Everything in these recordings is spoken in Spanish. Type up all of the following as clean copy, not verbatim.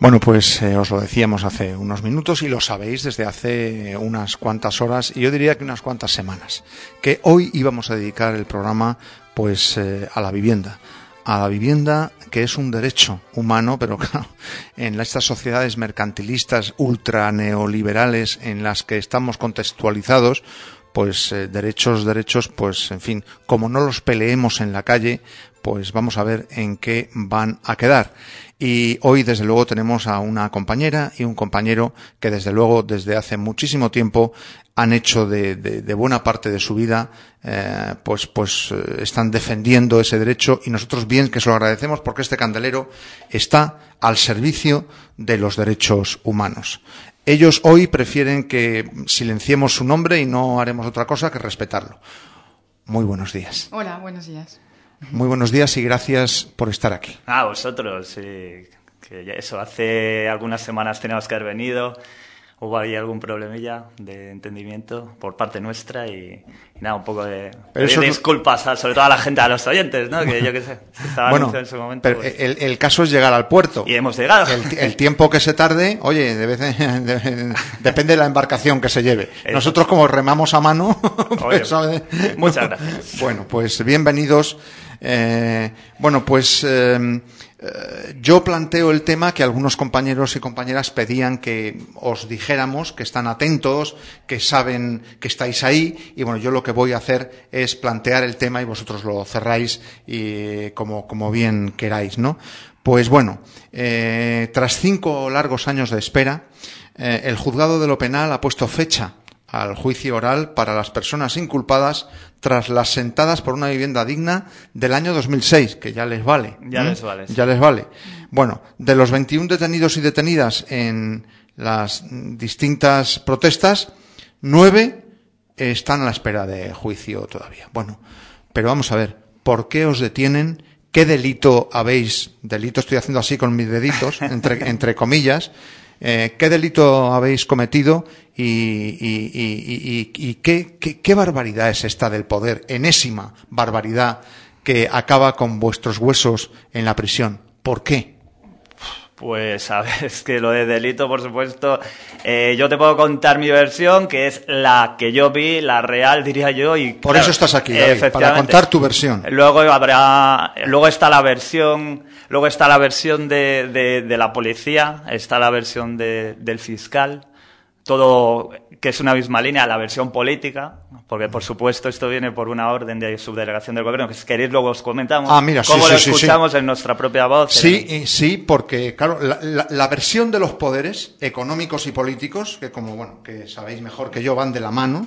Bueno, pues os lo decíamos hace unos minutos y lo sabéis desde hace unas cuantas horas y yo diría que unas cuantas semanas, que hoy íbamos a dedicar el programa pues a la vivienda. A la vivienda, que es un derecho humano, pero claro, en estas sociedades mercantilistas ultra neoliberales en las que estamos contextualizados, pues derechos, pues en fin, como no los peleemos en la calle, pues vamos a ver en qué van a quedar. Y hoy, desde luego, tenemos a una compañera y un compañero que, desde luego, desde hace muchísimo tiempo han hecho de buena parte de su vida, están defendiendo ese derecho y nosotros bien que se lo agradecemos porque este candelero está al servicio de los derechos humanos. Ellos hoy prefieren que silenciemos su nombre y no haremos otra cosa que respetarlo. Muy buenos días. Hola, buenos días. Muy buenos días y gracias por estar aquí. A vosotros, sí, que ya eso, hace algunas semanas teníamos que haber venido, hubo ahí algún problemilla de entendimiento por parte nuestra y nada, un poco de disculpas, sobre todo a la gente, a los oyentes, ¿no? Que yo qué sé, se estaba anunciando en ese momento. Pero pues... el caso es llegar al puerto. Y hemos llegado. El tiempo que se tarde, oye, depende de la embarcación que se lleve. Eso. Nosotros como remamos a mano... Pues, oye, muchas gracias. Bueno, pues bienvenidos. Yo planteo el tema que algunos compañeros y compañeras pedían que os dijéramos, que están atentos, que saben que estáis ahí, y bueno, yo lo que voy a hacer es plantear el tema y vosotros lo cerráis y como bien queráis, ¿no? Pues bueno, tras 5 largos años de espera, el juzgado de lo penal ha puesto fecha al juicio oral para las personas inculpadas tras las sentadas por una vivienda digna del año 2006, que ya les vale. Ya les vale. Sí. Ya les vale. Bueno, de los 21 detenidos y detenidas en las distintas protestas, 9 están a la espera de juicio todavía. Bueno, pero vamos a ver, ¿por qué os detienen? ¿Qué delito estoy haciendo así con mis deditos, entre comillas, qué delito habéis cometido y qué barbaridad es esta del poder, enésima barbaridad que acaba con vuestros huesos en la prisión? ¿Por qué? Pues a ver, es que lo de delito, por supuesto, yo te puedo contar mi versión, que es la que yo vi, la real, diría yo. Y por eso estás aquí, David, para contar tu versión. Luego está la versión, de la policía, está la versión del fiscal, todo que es una misma línea, la versión política, porque por supuesto esto viene por una orden de subdelegación del gobierno, que si queréis luego os comentamos cómo lo escuchamos en nuestra propia voz. Sí, porque claro, la versión de los poderes económicos y políticos, que que sabéis mejor que yo, van de la mano,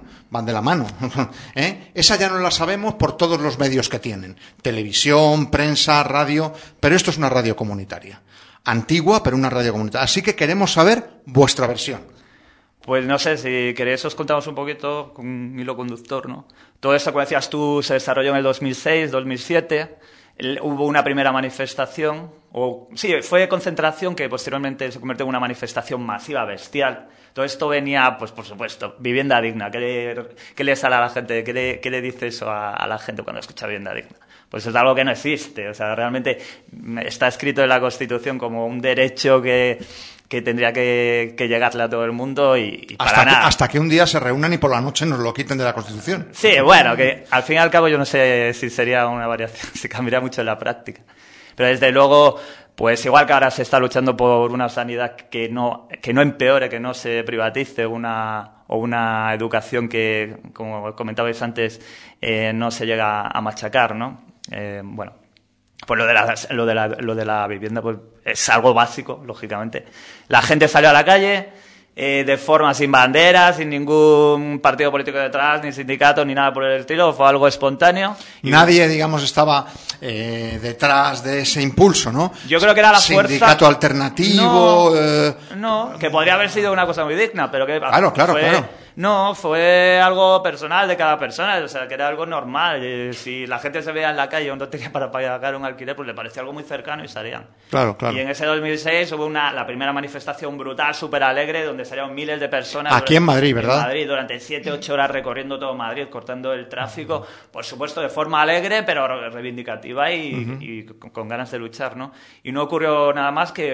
esa ya no la sabemos por todos los medios que tienen, televisión, prensa, radio, pero esto es una radio comunitaria, antigua, pero una radio comunitaria, así que queremos saber vuestra versión. Pues no sé, si queréis os contamos un poquito con un hilo conductor, ¿no? Todo esto, como decías tú, se desarrolló en el 2006, 2007. Hubo una primera manifestación, fue concentración que posteriormente se convirtió en una manifestación masiva, bestial. Todo esto venía, pues por supuesto, vivienda digna. ¿Qué le sale a la gente? ¿Qué le dice eso a la gente cuando escucha vivienda digna? Pues es algo que no existe. O sea, realmente está escrito en la Constitución como un derecho que tendría que llegarle a todo el mundo y para nada. Hasta que un día se reúnan y por la noche nos lo quiten de la Constitución. Sí, bueno, que al fin y al cabo yo no sé si sería una variación, si cambiaría mucho en la práctica. Pero desde luego, pues igual que ahora se está luchando por una sanidad que no empeore, que no se privatice, o una educación que, como comentabais antes, no se llega a machacar, ¿no? Pues lo de la vivienda pues es algo básico, lógicamente. La gente salió a la calle de forma sin bandera, sin ningún partido político detrás, ni sindicato, ni nada por el estilo. Fue algo espontáneo. Nadie, digamos, estaba detrás de ese impulso, ¿no? Yo creo que era la fuerza... Sindicato alternativo... No, que podría haber sido una cosa muy digna, pero que... Claro. No, fue algo personal de cada persona, o sea, que era algo normal. Si la gente se veía en la calle o no tenía para pagar un alquiler, pues le parecía algo muy cercano y salían. Claro. Y en ese 2006 hubo la primera manifestación brutal, súper alegre, donde salieron miles de personas. Aquí en Madrid, ¿verdad? En Madrid, durante 7-8 horas recorriendo todo Madrid, cortando el tráfico, por supuesto de forma alegre, pero reivindicativa y con ganas de luchar, ¿no? Y no ocurrió nada más que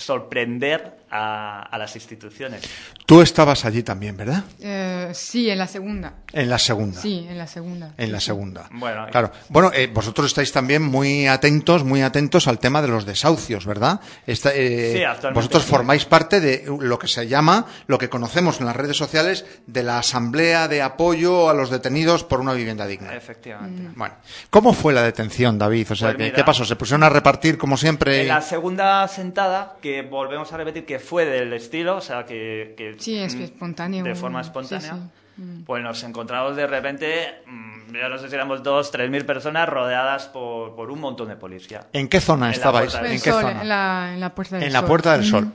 sorprender a las instituciones. Tú estabas allí también, ¿verdad? Sí, en la segunda. En la segunda. Sí, en la segunda. En la segunda. Bueno, claro. Bueno, vosotros estáis también muy atentos al tema de los desahucios, ¿verdad? Sí, actualmente. Vosotros formáis parte de lo que se llama, lo que conocemos en las redes sociales, de la Asamblea de Apoyo a los Detenidos por una Vivienda Digna. Efectivamente. Bueno, ¿cómo fue la detención, David? O sea, Pues mira, ¿qué pasó? ¿Se pusieron a repartir como siempre? En la segunda sentada, que volvemos a repetir que fue del estilo, o sea, que Sí, es que espontáneo. de forma espontánea, Sí. pues nos encontramos de repente, yo no sé si éramos 2.000 o 3.000 personas rodeadas por un montón de policía. ¿En qué zona En la estabais? Puerta del ¿En El qué sol, zona? en la Puerta del En Sol. la Puerta del Sol.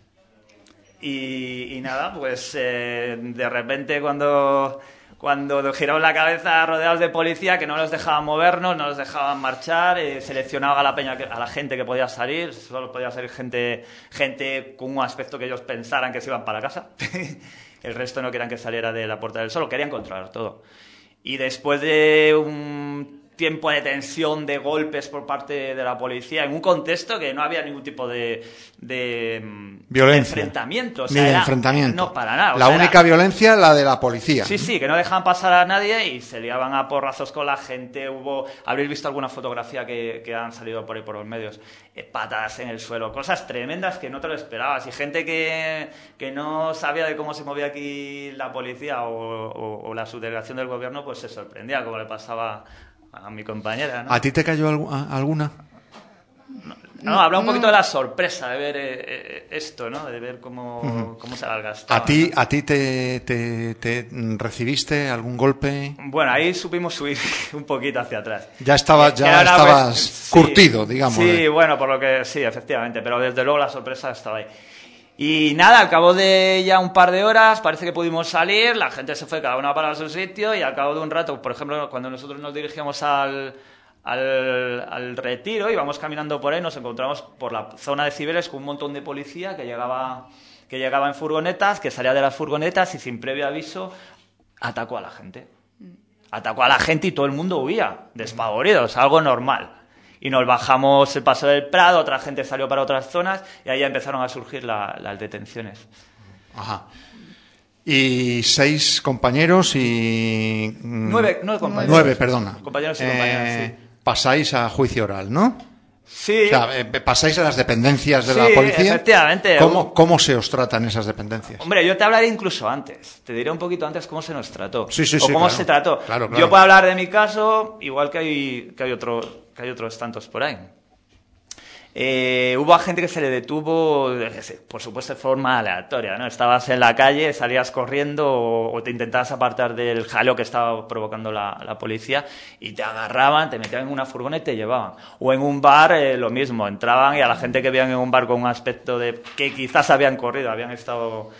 Y nada, pues de repente cuando giramos la cabeza rodeados de policía, que no nos dejaban movernos, no nos dejaban marchar, seleccionaba a la gente que podía salir, solo podía salir gente con un aspecto que ellos pensaran que se iban para casa. El resto no querían que saliera de la Puerta del Sol, querían controlar todo. Y después de un tiempo de tensión, de golpes por parte de la policía, en un contexto que no había ningún tipo de violencia. De enfrentamiento. O Ni sea, de era- enfrentamiento. No, para nada. O La sea, única violencia, la de la policía. Sí, que no dejaban pasar a nadie y se liaban a porrazos con la gente. Habréis visto alguna fotografía que han salido por ahí por los medios. Patadas en el suelo, cosas tremendas que no te lo esperabas. Y gente que no sabía de cómo se movía aquí la policía o la subdelegación del gobierno, pues se sorprendía, como le pasaba a mi compañera, ¿no? ¿A ti te cayó alguna? No, habla un poquito de la sorpresa de ver esto, ¿no? De ver cómo se gastaba. ¿A ti te recibiste algún golpe? Bueno, ahí supimos subir un poquito hacia atrás. Ya estabas Sí, curtido, digamos. Sí, bueno, por lo que sí, efectivamente, pero desde luego la sorpresa estaba ahí. Y nada, al cabo de ya un par de horas parece que pudimos salir, la gente se fue cada una para su sitio y al cabo de un rato, por ejemplo, cuando nosotros nos dirigíamos al retiro, íbamos caminando por ahí, nos encontramos por la zona de Cibeles con un montón de policía que llegaba en furgonetas, que salía de las furgonetas y sin previo aviso atacó a la gente. Atacó a la gente y todo el mundo huía, despavoridos, algo normal. Y nos bajamos el Paso del Prado, otra gente salió para otras zonas y ahí ya empezaron a surgir las detenciones. Ajá. Y 6 compañeros y... 9 compañeros. 9, perdona. Compañeros y compañeras, sí. Pasáis a juicio oral, ¿no? Sí. O sea, pasáis a las dependencias de Sí, la policía. efectivamente. ¿Cómo se os tratan esas dependencias? Hombre, yo te hablaré incluso antes. Te diré un poquito antes cómo se nos trató. Sí, o cómo claro. se trató. Claro. Yo puedo hablar de mi caso, igual que hay otros tantos por ahí. Hubo a gente que se le detuvo, por supuesto, de forma aleatoria, ¿no? Estabas en la calle, salías corriendo o te intentabas apartar del jaleo que estaba provocando la policía y te agarraban, te metían en una furgoneta y te llevaban. O en un bar, lo mismo, entraban y a la gente que veían en un bar con un aspecto de que quizás habían corrido, habían estado...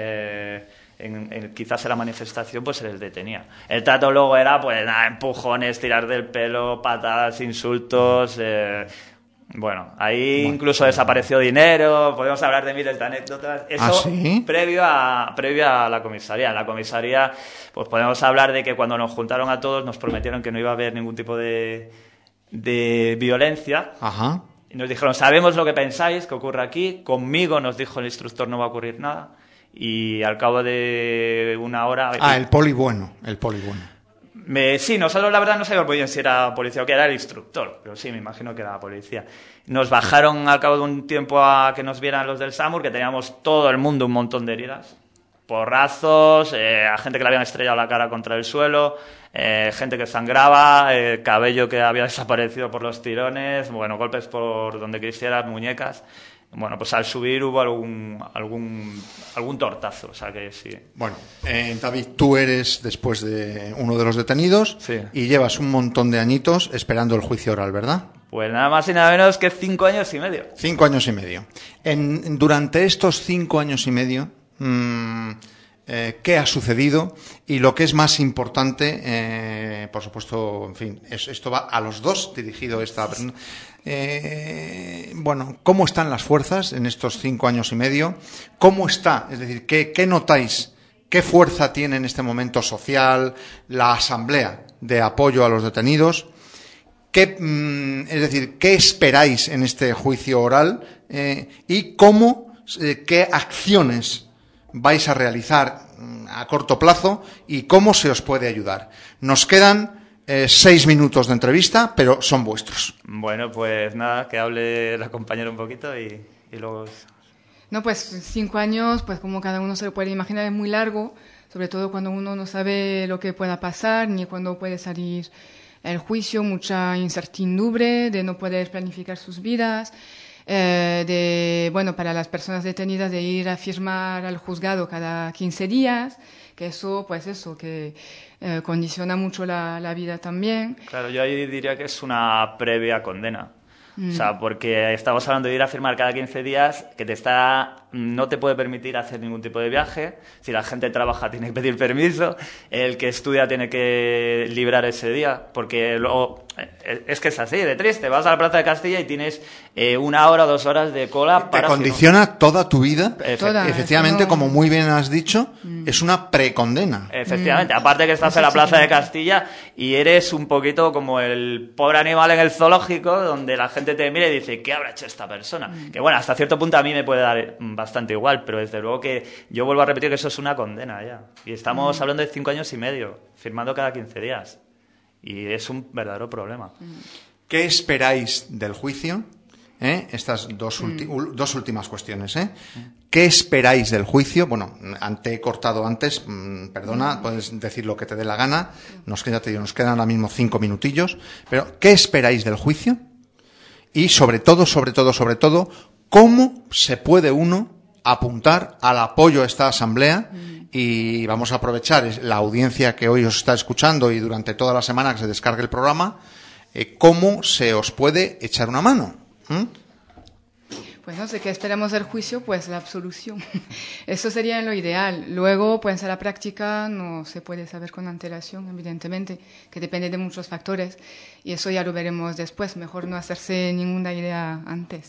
quizás en la manifestación, pues se les detenía. El trato luego era, pues nada, empujones, tirar del pelo, patadas, insultos... Bueno, ahí incluso desapareció dinero, podemos hablar de miles de anécdotas. Eso ¿sí? previo a la comisaría. En la comisaría, pues podemos hablar de que cuando nos juntaron a todos nos prometieron que no iba a haber ningún tipo de violencia. Ajá. Y nos dijeron, sabemos lo que pensáis, que ocurre aquí. Conmigo, nos dijo el instructor, no va a ocurrir nada. Y al cabo de una hora... El poli bueno. Sí, nosotros la verdad no sabíamos muy bien si era policía o que era el instructor, pero sí, me imagino que era policía. Nos bajaron al cabo de un tiempo a que nos vieran los del SAMUR, que teníamos todo el mundo un montón de heridas. Porrazos, a gente que le habían estrellado la cara contra el suelo, gente que sangraba, cabello que había desaparecido por los tirones, bueno, golpes por donde quisieras, muñecas. Bueno, pues al subir hubo algún tortazo, o sea que sí. Bueno, David, tú eres después de uno de los detenidos, sí, y llevas un montón de añitos esperando el juicio oral, ¿verdad? Pues nada más y nada menos que 5 años y medio. 5 años y medio. Durante estos 5 años y medio, ¿qué ha sucedido? Y lo que es más importante, por supuesto, en fin, esto va a los dos dirigido esta... bueno, ¿cómo están las fuerzas en estos 5 años y medio? ¿Cómo está? Es decir, ¿qué notáis? ¿Qué fuerza tiene en este momento social la Asamblea de Apoyo a los Detenidos? es decir, ¿qué esperáis en este juicio oral y cómo, qué acciones vais a realizar a corto plazo y cómo se os puede ayudar? Nos quedan 6 minutos de entrevista, pero son vuestros. Bueno, pues nada, que hable la compañera un poquito y luego... No, pues 5 años, pues como cada uno se lo puede imaginar, es muy largo, sobre todo cuando uno no sabe lo que pueda pasar ni cuándo puede salir el juicio, mucha incertidumbre de no poder planificar sus vidas, para las personas detenidas de ir a firmar al juzgado cada 15 días, que eso condiciona mucho la vida también. Claro, yo ahí diría que es una previa condena. O sea, porque estamos hablando de ir a firmar cada 15 días, que no te puede permitir hacer ningún tipo de viaje. Si la gente trabaja tiene que pedir permiso, el que estudia tiene que librar ese día, porque luego es que es así, de triste. Vas a la Plaza de Castilla y tienes 1 hora o 2 horas de cola para... Te condiciona toda tu vida. Efectivamente, no... como muy bien has dicho, es una precondena. Efectivamente, aparte que estás en la Plaza de Castilla y eres un poquito como el pobre animal en el zoológico, donde la gente te mira y dice, ¿qué habrá hecho esta persona? Que bueno, hasta cierto punto a mí me puede dar bastante igual, pero desde luego que yo vuelvo a repetir que eso es una condena ya. Y estamos hablando de 5 años y medio, firmando cada 15 días. Y es un verdadero problema. ¿Qué esperáis del juicio? Estas dos últimas cuestiones. ¿Qué esperáis del juicio? Bueno, te he cortado antes, perdona, puedes decir lo que te dé la gana. Nos quedan ahora mismo 5 minutillos. Pero, ¿qué esperáis del juicio? Y sobre todo, ¿cómo se puede uno apuntar al apoyo a esta asamblea? Y vamos a aprovechar la audiencia que hoy os está escuchando y durante toda la semana que se descargue el programa, ¿cómo se os puede echar una mano? Pues no sé, ¿qué esperamos del juicio? Pues la absolución. Eso sería lo ideal. Luego, pues en la práctica no se puede saber con antelación, evidentemente, que depende de muchos factores. Y eso ya lo veremos después. Mejor no hacerse ninguna idea antes.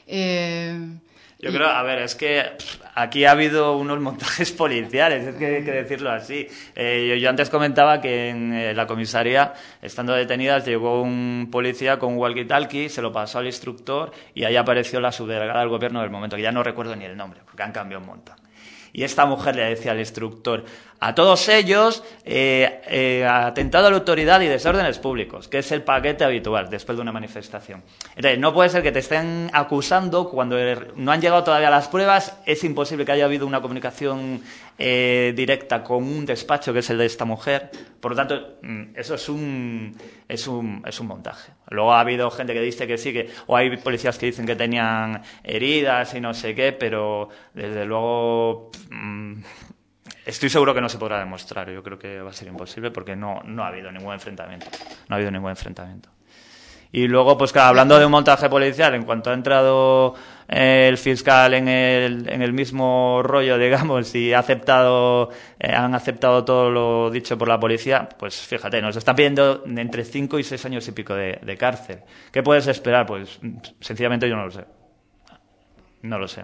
Yo creo, a ver, es que aquí ha habido unos montajes policiales, es que hay que decirlo así. Yo antes comentaba que en la comisaría, estando detenidas, llegó un policía con un walkie-talkie, se lo pasó al instructor y ahí apareció la subdelegada del gobierno del momento, que ya no recuerdo ni el nombre, porque han cambiado un montón. Y esta mujer le decía al instructor, a todos ellos, atentado a la autoridad y desórdenes públicos, que es el paquete habitual después de una manifestación. Entonces, no puede ser que te estén acusando cuando no han llegado todavía las pruebas. Es imposible que haya habido una comunicación directa con un despacho, que es el de esta mujer. Por lo tanto, eso es un montaje. Luego ha habido gente que dice que sí, o hay policías que dicen que tenían heridas y no sé qué, pero desde luego... estoy seguro que no se podrá demostrar. Yo creo que va a ser imposible porque no ha habido ningún enfrentamiento. No ha habido ningún enfrentamiento. Y luego, pues claro, hablando de un montaje policial, en cuanto ha entrado el fiscal en el mismo rollo, digamos, y han aceptado todo lo dicho por la policía, pues fíjate, nos están pidiendo entre 5 y 6 años y pico de cárcel. ¿Qué puedes esperar? Pues sencillamente yo no lo sé. No lo sé.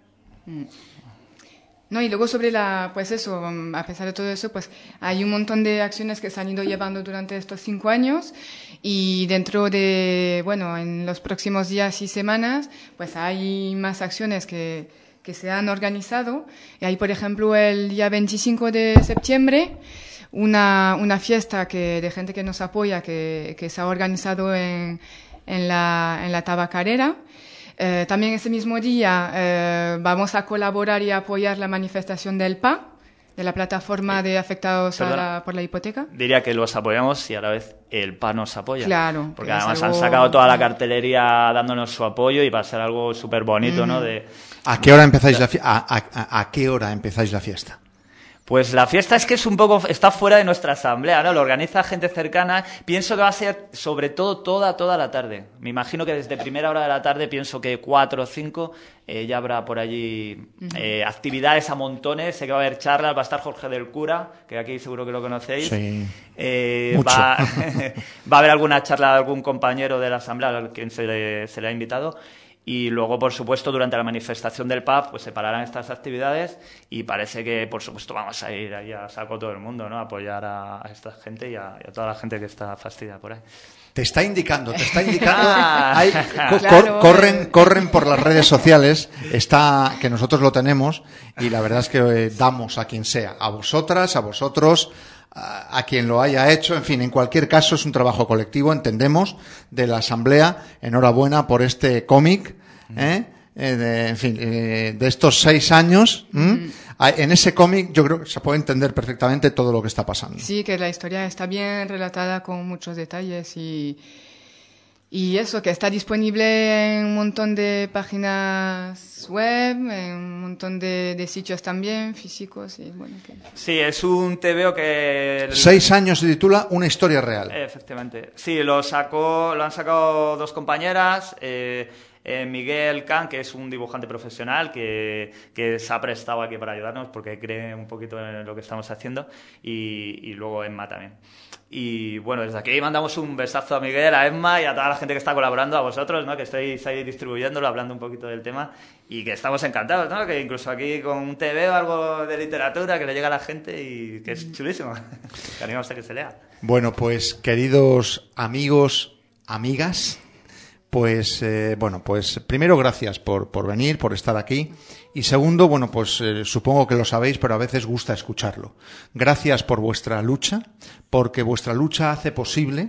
No, y luego sobre a pesar de todo eso, pues hay un montón de acciones que se han ido llevando durante estos 5 años y dentro de, en los próximos días y semanas, pues hay más acciones que se han organizado. Y hay, por ejemplo, el día 25 de septiembre, una fiesta de gente que nos apoya, que se ha organizado en la Tabacarera. También ese mismo día vamos a colaborar y apoyar la manifestación del PA, de la plataforma de afectados por la hipoteca. Diría que los apoyamos y a la vez el PA nos apoya. Claro. Porque además han sacado toda la cartelería dándonos su apoyo y va a ser algo súper bonito, ¿no? ¿A qué hora empezáis ¿A qué hora empezáis la fiesta? Pues la fiesta es que está fuera de nuestra asamblea, ¿no? Lo organiza gente cercana. Pienso que va a ser sobre todo toda la tarde. Me imagino que desde primera hora de la tarde, pienso que 4 o 5, ya habrá por allí actividades a montones. Sé que va a haber charlas, va a estar Jorge del Cura, que aquí seguro que lo conocéis. Sí, va a haber alguna charla de algún compañero de la asamblea a quien se le ha invitado. Y luego, por supuesto, durante la manifestación del pub, pues se pararán estas actividades y parece que, por supuesto, vamos a ir ahí a saco todo el mundo, ¿no? A apoyar a esta gente y a toda la gente que está fastidiada por ahí. Te está indicando. Claro. Corren por las redes sociales, que nosotros lo tenemos, y la verdad es que damos a quien sea, a vosotras, a vosotros, a quien lo haya hecho, en fin, en cualquier caso es un trabajo colectivo, entendemos, de la Asamblea. Enhorabuena por este cómic, de estos 6 años. En ese cómic yo creo que se puede entender perfectamente todo lo que está pasando. Sí, que la historia está bien relatada con muchos detalles y eso, que está disponible en un montón de páginas web, en un montón de sitios también físicos. Y bueno, Sí, es un TVO que... 6 años se titula Una historia real. Efectivamente. Sí, lo han sacado 2 compañeras... Miguel Can, que es un dibujante profesional que se ha prestado aquí para ayudarnos porque cree un poquito en lo que estamos haciendo, y luego Emma también. Y bueno, desde aquí mandamos un besazo a Miguel, a Emma y a toda la gente que está colaborando, a vosotros, ¿no? Que estáis ahí distribuyéndolo, hablando un poquito del tema, y que estamos encantados, ¿no? Que incluso aquí con un TV o algo de literatura que le llega a la gente y que es chulísimo. Que animamos a que se lea. Bueno, pues queridos amigos, amigas, pues primero gracias por venir, por estar aquí, y segundo, supongo que lo sabéis, pero a veces gusta escucharlo. Gracias por vuestra lucha, porque vuestra lucha hace posible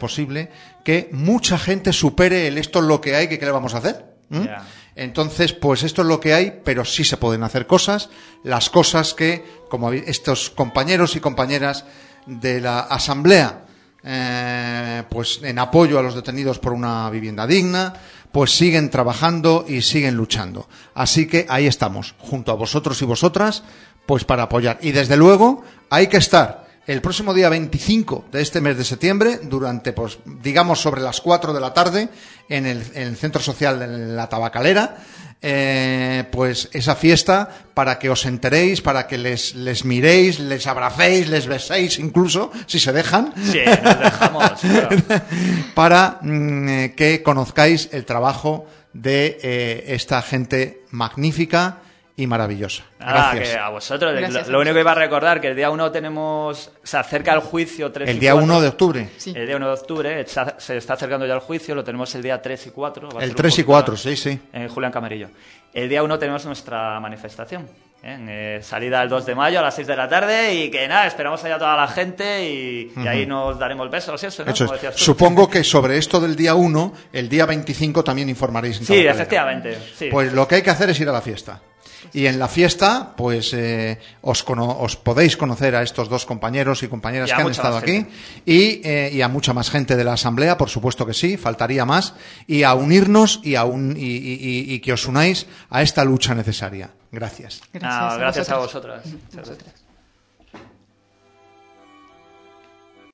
que mucha gente supere esto es lo que hay, que ¿qué le vamos a hacer? Yeah. Entonces, pues esto es lo que hay, pero sí se pueden hacer cosas, las cosas que, como estos compañeros y compañeras de la Asamblea, pues en apoyo a los detenidos por una vivienda digna, pues siguen trabajando y siguen luchando. Así que ahí estamos, junto a vosotros y vosotras, pues para apoyar. Y desde luego hay que estar el próximo día 25 de este mes de septiembre, durante, pues digamos, sobre las 4 de la tarde, en el Centro Social de la Tabacalera, pues esa fiesta, para que os enteréis, para que les miréis, les abracéis, les beséis incluso, si se dejan. Sí, nos dejamos. Claro. Para que conozcáis el trabajo de esta gente magnífica y maravillosa. Gracias. Que a vosotros. Gracias. Lo único que iba a recordar, que el día 1 se acerca el juicio 3 y 4. El día 1 de octubre. Sí. El día 1 de octubre se está acercando ya el juicio, lo tenemos el día 3 y 4. El 3 y 4, sí. En Julián Camarillo. El día 1 tenemos nuestra manifestación. Salida el 2 de mayo a las 6 de la tarde, y que nada, esperamos allá a toda la gente y ahí nos daremos besos y eso, ¿no? Como decías tú. Supongo que sobre esto del día 1, el día 25 también informaréis. Sí, efectivamente. Sí. Pues lo que hay que hacer es ir a la fiesta. Y en la fiesta, pues os podéis conocer a estos 2 compañeros y compañeras que han estado aquí, y a mucha más gente de la Asamblea, por supuesto que sí, faltaría más, y a unirnos y que os unáis a esta lucha necesaria. Gracias. Gracias a vosotras.